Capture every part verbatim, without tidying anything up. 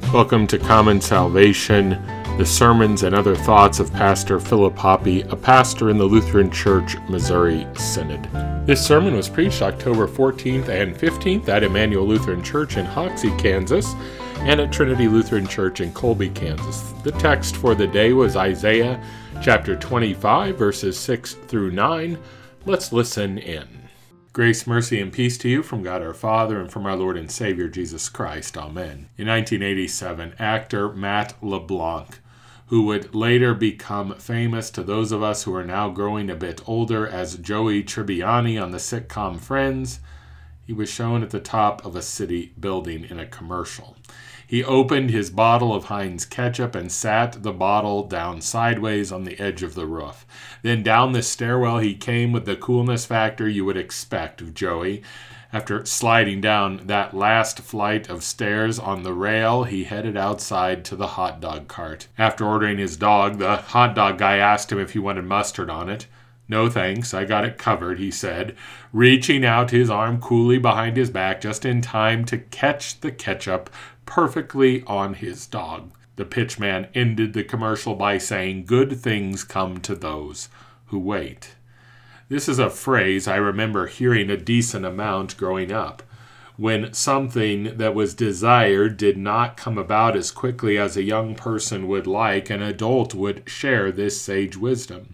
Welcome to Common Salvation, the sermons and other thoughts of Pastor Philip Hoppe, a pastor in the Lutheran Church, Missouri Synod. This sermon was preached October fourteenth and fifteenth at Emmanuel Lutheran Church in Hoxie, Kansas, and at Trinity Lutheran Church in Colby, Kansas. The text for the day was Isaiah chapter twenty-five, verses six through nine. Let's listen in. Grace, mercy, and peace to you from God our Father and from our Lord and Savior Jesus Christ. Amen. In nineteen eighty-seven, actor Matt LeBlanc, who would later become famous to those of us who are now growing a bit older as Joey Tribbiani on the sitcom Friends, he was shown at the top of a city building in a commercial. He opened his bottle of Heinz ketchup and sat the bottle down sideways on the edge of the roof. Then down the stairwell he came with the coolness factor you would expect of Joey. After sliding down that last flight of stairs on the rail, he headed outside to the hot dog cart. After ordering his dog, the hot dog guy asked him if he wanted mustard on it. "No thanks, I got it covered," he said, reaching out his arm coolly behind his back just in time to catch the ketchup perfectly on his dog. The pitchman ended the commercial by saying, "Good things come to those who wait." This is a phrase I remember hearing a decent amount growing up. When something that was desired did not come about as quickly as a young person would like, an adult would share this sage wisdom.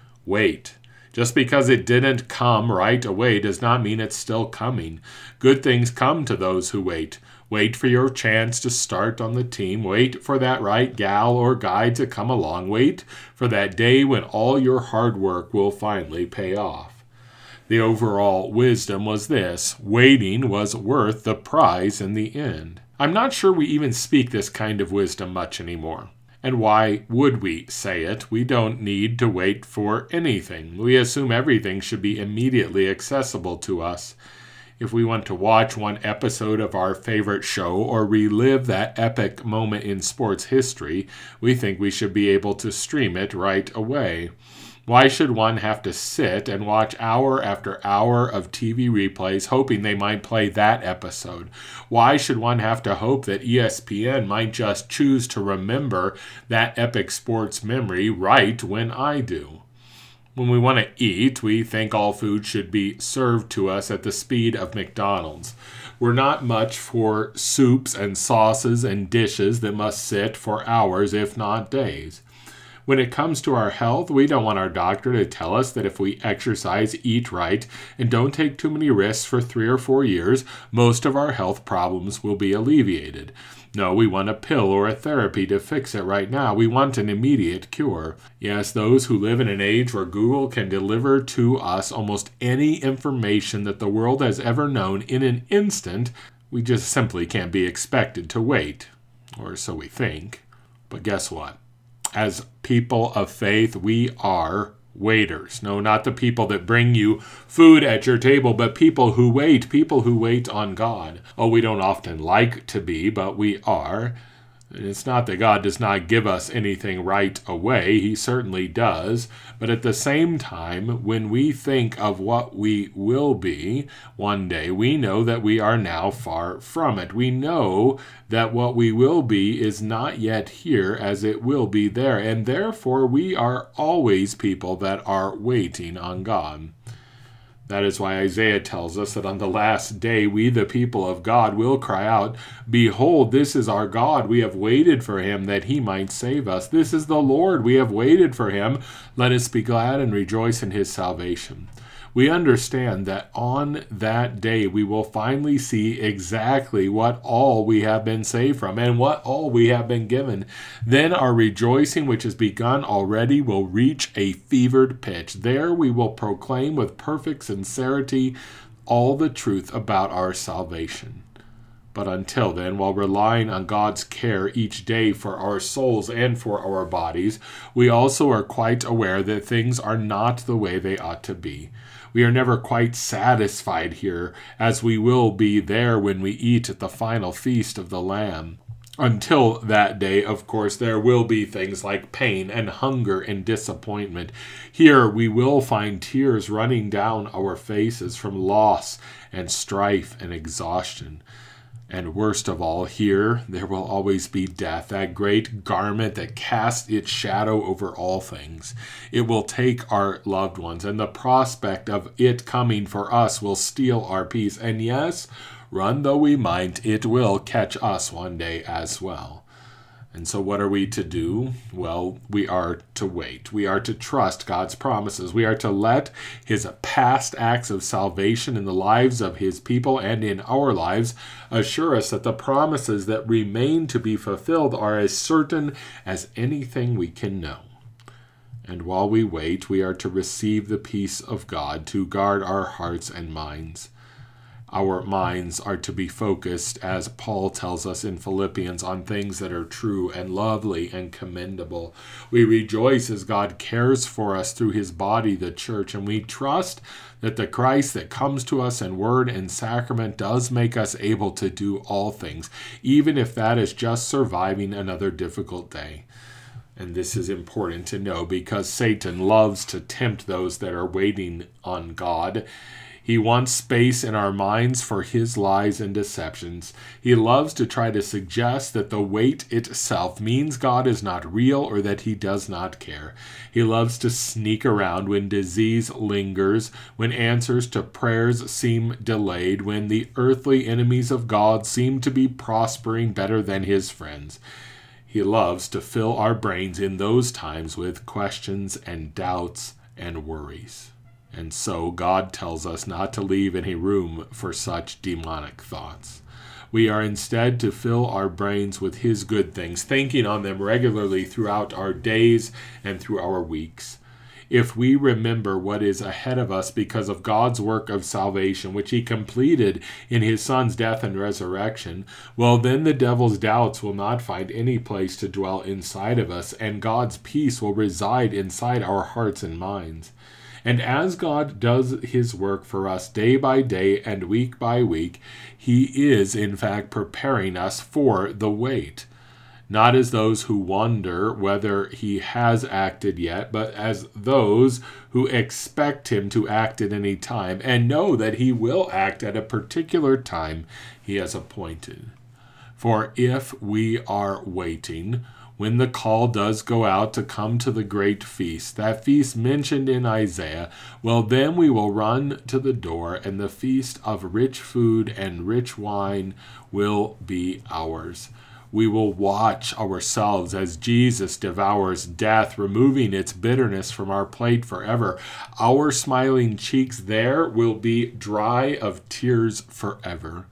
Wait. Just because it didn't come right away does not mean it's still coming. Good things come to those who wait. Wait for your chance to start on the team. Wait for that right gal or guy to come along. Wait for that day when all your hard work will finally pay off. The overall wisdom was this: waiting was worth the prize in the end. I'm not sure we even speak this kind of wisdom much anymore. And why would we say it? We don't need to wait for anything. We assume everything should be immediately accessible to us. If we want to watch one episode of our favorite show or relive that epic moment in sports history, we think we should be able to stream it right away. Why should one have to sit and watch hour after hour of T V replays hoping they might play that episode? Why should one have to hope that E S P N might just choose to remember that epic sports memory right when I do? When we want to eat, we think all food should be served to us at the speed of McDonald's. We're not much for soups and sauces and dishes that must sit for hours, if not days. When it comes to our health, we don't want our doctor to tell us that if we exercise, eat right, and don't take too many risks for three or four years, most of our health problems will be alleviated. No, we want a pill or a therapy to fix it right now. We want an immediate cure. Yes, those who live in an age where Google can deliver to us almost any information that the world has ever known in an instant, we just simply can't be expected to wait. Or so we think. But guess what? As people of faith, we are waiters. No, not the people that bring you food at your table, but people who wait, people who wait on God. Oh, we don't often like to be, but we are. It's not that God does not give us anything right away. He certainly does. But at the same time, when we think of what we will be one day, we know that we are now far from it. We know that what we will be is not yet here as it will be there. And therefore, we are always people that are waiting on God. That is why Isaiah tells us that on the last day, we, the people of God, will cry out, "Behold, this is our God. We have waited for him that he might save us. This is the Lord. We have waited for him. Let us be glad and rejoice in his salvation." We understand that on that day, we will finally see exactly what all we have been saved from and what all we have been given. Then our rejoicing, which has begun already, will reach a fevered pitch. There we will proclaim with perfect sincerity all the truth about our salvation. But until then, while relying on God's care each day for our souls and for our bodies, we also are quite aware that things are not the way they ought to be. We are never quite satisfied here, as we will be there when we eat at the final feast of the Lamb. Until that day, of course, there will be things like pain and hunger and disappointment. Here we will find tears running down our faces from loss and strife and exhaustion. And worst of all, here there will always be death, that great garment that casts its shadow over all things. It will take our loved ones, and the prospect of it coming for us will steal our peace. And yes, run though we might, it will catch us one day as well. And so what are we to do? Well, we are to wait. We are to trust God's promises. We are to let his past acts of salvation in the lives of his people and in our lives assure us that the promises that remain to be fulfilled are as certain as anything we can know. And while we wait, we are to receive the peace of God, to guard our hearts and minds. Our minds are to be focused, as Paul tells us in Philippians, on things that are true and lovely and commendable. We rejoice as God cares for us through his body, the church, and we trust that the Christ that comes to us in word and sacrament does make us able to do all things, even if that is just surviving another difficult day. And this is important to know because Satan loves to tempt those that are waiting on God. He wants space in our minds for his lies and deceptions. He loves to try to suggest that the wait itself means God is not real or that he does not care. He loves to sneak around when disease lingers, when answers to prayers seem delayed, when the earthly enemies of God seem to be prospering better than his friends. He loves to fill our brains in those times with questions and doubts and worries. And so God tells us not to leave any room for such demonic thoughts. We are instead to fill our brains with his good things, thinking on them regularly throughout our days and through our weeks. If we remember what is ahead of us because of God's work of salvation, which he completed in his Son's death and resurrection, well, then the devil's doubts will not find any place to dwell inside of us, and God's peace will reside inside our hearts and minds. And as God does his work for us day by day and week by week, he is, in fact, preparing us for the wait. Not as those who wonder whether he has acted yet, but as those who expect him to act at any time and know that he will act at a particular time he has appointed. For if we are waiting, when the call does go out to come to the great feast, that feast mentioned in Isaiah, well, then we will run to the door, and the feast of rich food and rich wine will be ours. We will watch ourselves as Jesus devours death, removing its bitterness from our plate forever. Our smiling cheeks there will be dry of tears forever.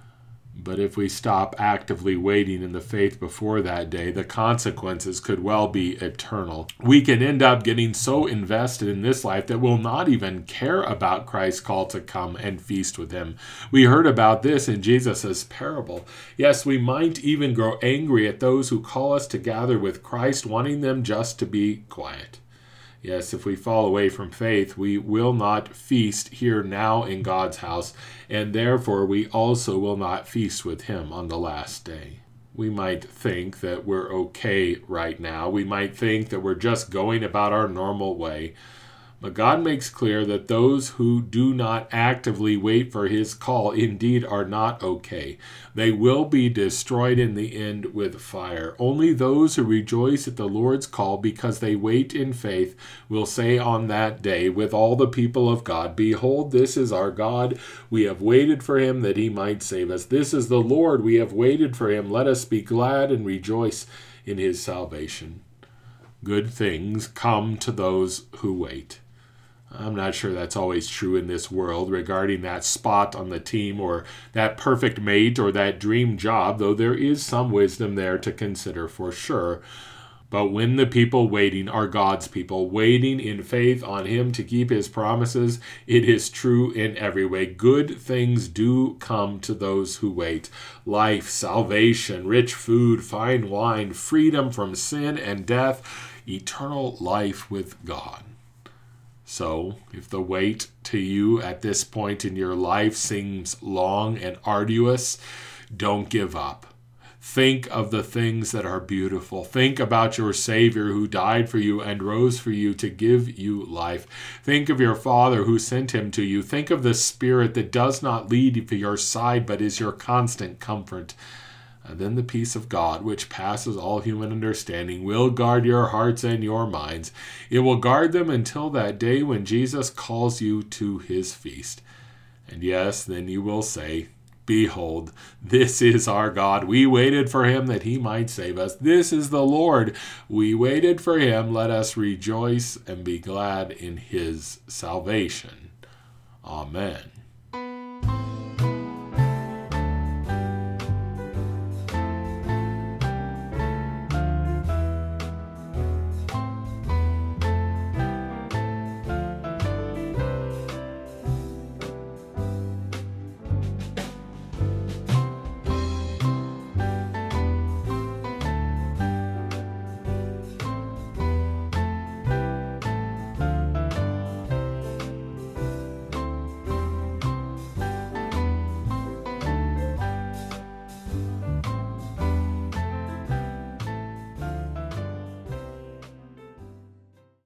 But if we stop actively waiting in the faith before that day, the consequences could well be eternal. We can end up getting so invested in this life that we'll not even care about Christ's call to come and feast with him. We heard about this in Jesus' parable. Yes, we might even grow angry at those who call us to gather with Christ, wanting them just to be quiet. Yes, if we fall away from faith, we will not feast here now in God's house, and therefore we also will not feast with him on the last day. We might think that we're okay right now. We might think that we're just going about our normal way. But God makes clear that those who do not actively wait for his call indeed are not okay. They will be destroyed in the end with fire. Only those who rejoice at the Lord's call because they wait in faith will say on that day with all the people of God, "Behold, this is our God. We have waited for him that he might save us. This is the Lord. We have waited for him. Let us be glad and rejoice in his salvation." Good things come to those who wait. I'm not sure that's always true in this world regarding that spot on the team or that perfect mate or that dream job, though there is some wisdom there to consider for sure. But when the people waiting are God's people, waiting in faith on him to keep his promises, it is true in every way. Good things do come to those who wait. Life, salvation, rich food, fine wine, freedom from sin and death, eternal life with God. So, if the wait to you at this point in your life seems long and arduous, don't give up. Think of the things that are beautiful. Think about your Savior who died for you and rose for you to give you life. Think of your Father who sent him to you. Think of the Spirit that does not lead you to your side but is your constant comfort. And then the peace of God, which passes all human understanding, will guard your hearts and your minds. It will guard them until that day when Jesus calls you to his feast. And yes, then you will say, behold, this is our God. We waited for him that he might save us. This is the Lord. We waited for him. Let us rejoice and be glad in his salvation. Amen.